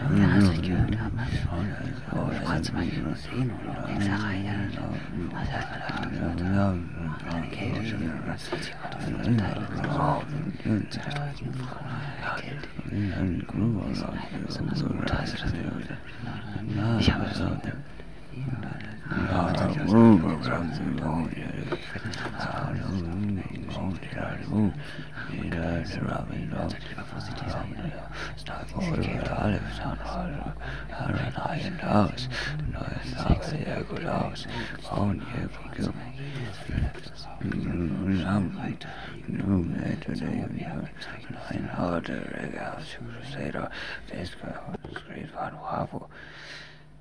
ich gehört habe. Du kannst mal sehen oder Hexereien. Also eine Kälte schon wieder. Die Teile zu der deutschen Frau eine Kälte. Besonders gut heißt das. Ich habe so